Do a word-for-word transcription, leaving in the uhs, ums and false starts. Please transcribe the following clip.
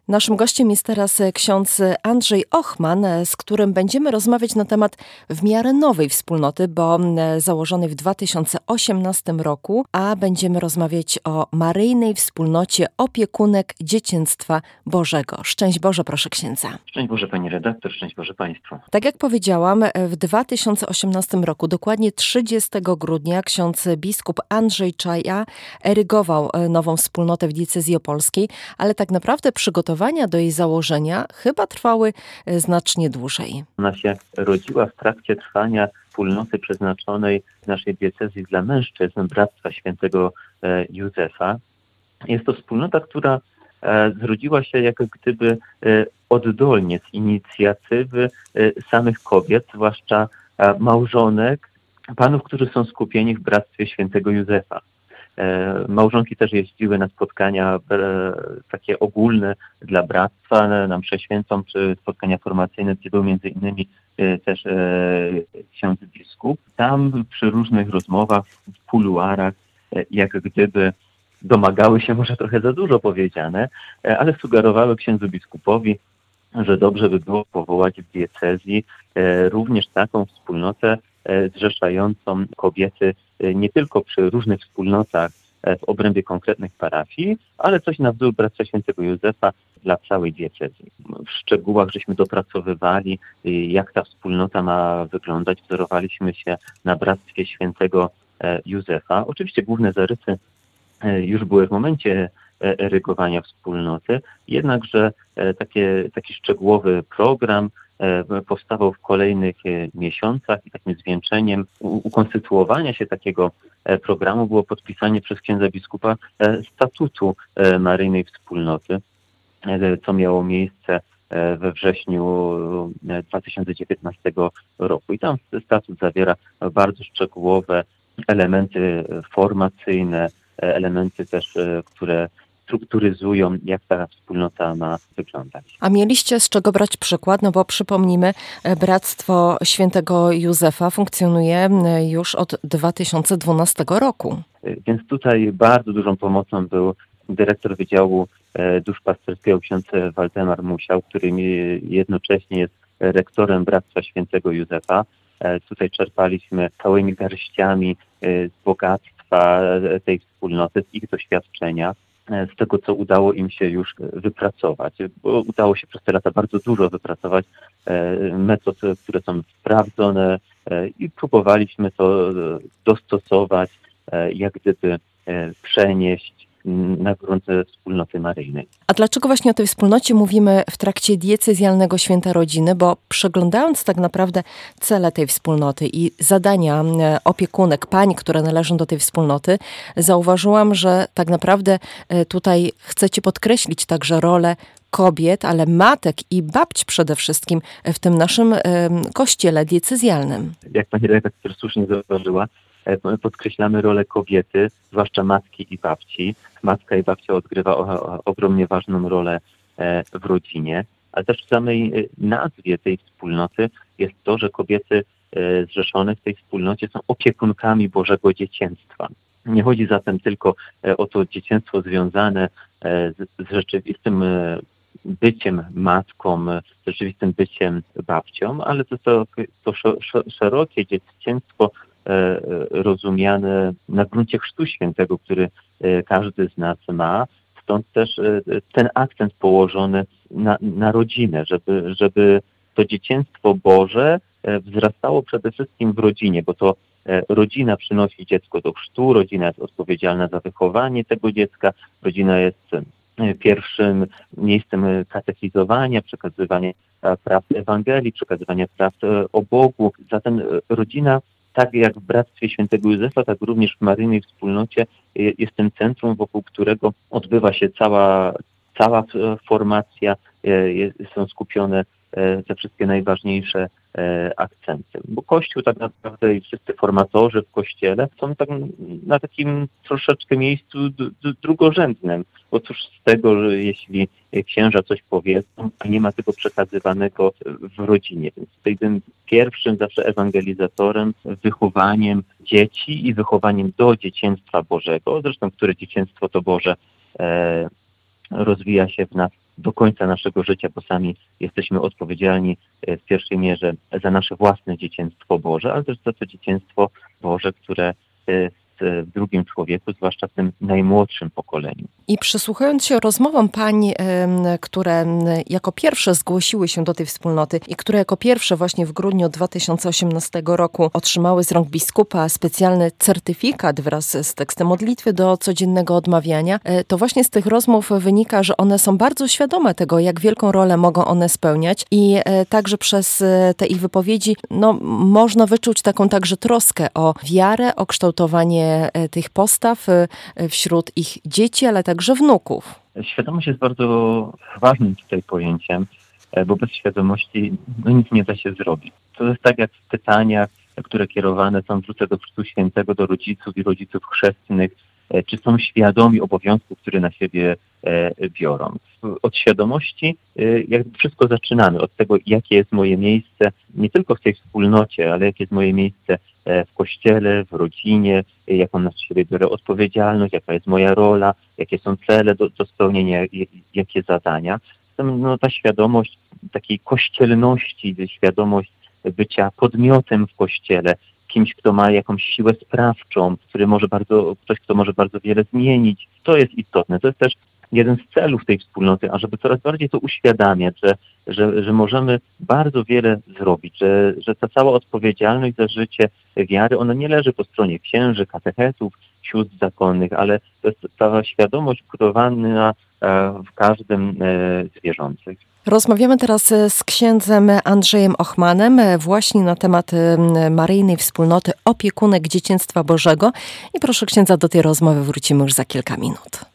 Naszym gościem jest teraz ksiądz Andrzej Ochman, z którym będziemy rozmawiać na temat w miarę nowej wspólnoty, bo założonej w dwa tysiące osiemnastym roku, a będziemy rozmawiać o Maryjnej Wspólnocie Opiekunek Dzieciństwa Bożego. Szczęść Boże, proszę księdza. Szczęść Boże, pani redaktor, szczęść Boże państwu. Tak jak powiedziałam, w dwa tysiące osiemnastym roku, dokładnie trzydziestego grudnia, ksiądz biskup Andrzej Czaja erygował nową wspólnotę w diecezji opolskiej, ale tak naprawdę przygotowania do jej założenia chyba trwały znacznie dłużej. Ona się rodziła w trakcie trwania wspólnoty przeznaczonej w naszej diecezji dla mężczyzn, Bractwa Świętego Józefa. Jest to wspólnota, która zrodziła się jak gdyby oddolnie z inicjatywy samych kobiet, zwłaszcza małżonek, panów, którzy są skupieni w Bractwie Świętego Józefa. Małżonki też jeździły na spotkania takie ogólne dla bractwa, na mszę świętą czy spotkania formacyjne, gdzie był między innymi też ksiądz biskup. Tam przy różnych rozmowach, w kuluarach, jak gdyby domagały się, może trochę za dużo powiedziane, ale sugerowały księdzu biskupowi, że dobrze by było powołać w diecezji również taką wspólnotę zrzeszającą kobiety nie tylko przy różnych wspólnotach w obrębie konkretnych parafii, ale coś na wzór Bractwa Świętego Józefa dla całej diecezji. W szczegółach żeśmy dopracowywali, jak ta wspólnota ma wyglądać. Wzorowaliśmy się na Bractwie Świętego Józefa. Oczywiście główne zarysy już były w momencie erygowania wspólnoty, jednakże takie, taki szczegółowy program powstawał w kolejnych miesiącach i takim zwieńczeniem ukonstytuowania się takiego programu było podpisanie przez księdza biskupa statutu Maryjnej Wspólnoty, co miało miejsce we wrześniu dwa tysiące dziewiętnastego roku. I tam statut zawiera bardzo szczegółowe elementy formacyjne, elementy też, które strukturyzują, jak ta wspólnota ma wyglądać. A mieliście z czego brać przykład? No bo przypomnijmy, Bractwo Świętego Józefa funkcjonuje już od dwa tysiące dwunastego roku. Więc tutaj bardzo dużą pomocą był dyrektor Wydziału Duszpasterskiego ksiądz Waldemar Musiał, który jednocześnie jest rektorem Bractwa Świętego Józefa. Tutaj czerpaliśmy całymi garściami z bogactwa tej wspólnoty, z ich doświadczenia, z tego, co udało im się już wypracować. Bo udało się przez te lata bardzo dużo wypracować metod, które są sprawdzone i próbowaliśmy to dostosować, jak gdyby przenieść na grunt wspólnoty maryjnej. A dlaczego właśnie o tej wspólnocie mówimy w trakcie diecezjalnego Święta Rodziny? Bo przeglądając tak naprawdę cele tej wspólnoty i zadania opiekunek, pań, które należą do tej wspólnoty, zauważyłam, że tak naprawdę tutaj chcecie podkreślić także rolę kobiet, ale matek i babć przede wszystkim w tym naszym kościele diecezjalnym. Jak pani redaktor słusznie zauważyła, podkreślamy rolę kobiety, zwłaszcza matki i babci. Matka i babcia odgrywa o, o, ogromnie ważną rolę w rodzinie, ale też w samej nazwie tej wspólnoty jest to, że kobiety zrzeszone w tej wspólnocie są opiekunkami Bożego Dzieciństwa. Nie chodzi zatem tylko o to dzieciństwo związane z, z rzeczywistym byciem matką, z rzeczywistym byciem babcią, ale to, to, to szerokie dzieciństwo rozumiane na gruncie Chrztu Świętego, który każdy z nas ma. Stąd też ten akcent położony na, na rodzinę, żeby, żeby to dzieciństwo Boże wzrastało przede wszystkim w rodzinie, bo to rodzina przynosi dziecko do chrztu, rodzina jest odpowiedzialna za wychowanie tego dziecka, rodzina jest pierwszym miejscem katechizowania, przekazywania prawd Ewangelii, przekazywania prawd o Bogu. Zatem rodzina, tak jak w Bractwie Świętego Józefa, tak również w Maryjnej Wspólnocie jest tym centrum, wokół którego odbywa się cała, cała formacja, są skupione te wszystkie najważniejsze akcenty. Bo Kościół tak naprawdę i wszyscy formatorzy w Kościele są tak na takim troszeczkę miejscu d- d- drugorzędnym. Bo cóż z tego, że jeśli księża coś powiedzą, a nie ma tego przekazywanego w rodzinie. Więc tutaj tym pierwszym zawsze ewangelizatorem, wychowaniem dzieci i wychowaniem do dzieciństwa Bożego. Zresztą, które dzieciństwo to Boże e, rozwija się w nas do końca naszego życia, bo sami jesteśmy odpowiedzialni w pierwszej mierze za nasze własne dzieciństwo Boże, ale też za to dzieciństwo Boże, które w drugim człowieku, zwłaszcza w tym najmłodszym pokoleniu. I przysłuchując się rozmowom pań, które jako pierwsze zgłosiły się do tej wspólnoty i które jako pierwsze właśnie w grudniu dwa tysiące osiemnastego roku otrzymały z rąk biskupa specjalny certyfikat wraz z tekstem modlitwy do codziennego odmawiania, to właśnie z tych rozmów wynika, że one są bardzo świadome tego, jak wielką rolę mogą one spełniać i także przez te ich wypowiedzi no, można wyczuć taką także troskę o wiarę, o kształtowanie tych postaw wśród ich dzieci, ale także wnuków. Świadomość jest bardzo ważnym tutaj pojęciem, bo bez świadomości no, nic nie da się zrobić. To jest tak jak w pytaniach, które kierowane są wrzucę do Chrztu Świętego do rodziców i rodziców chrzestnych, czy są świadomi obowiązków, które na siebie biorą. Od świadomości jakby wszystko zaczynamy, od tego, jakie jest moje miejsce, nie tylko w tej wspólnocie, ale jakie jest moje miejsce w kościele, w rodzinie, jaką na siebie biorę odpowiedzialność, jaka jest moja rola, jakie są cele do, do spełnienia, jakie zadania. No, ta świadomość takiej kościelności, świadomość bycia podmiotem w kościele, kimś, kto ma jakąś siłę sprawczą, który może bardzo, ktoś, kto może bardzo wiele zmienić. To jest istotne. To jest też jeden z celów tej wspólnoty, ażeby coraz bardziej to uświadamiać, że, że, że możemy bardzo wiele zrobić, że, że ta cała odpowiedzialność za życie wiary, ona nie leży po stronie księży, katechetów, sióstr zakonnych, ale to jest ta świadomość budowana w każdym z wierzących. Rozmawiamy teraz z księdzem Andrzejem Ochmanem właśnie na temat Maryjnej Wspólnoty Opiekunek Dzieciństwa Bożego i proszę księdza, do tej rozmowy wrócimy już za kilka minut.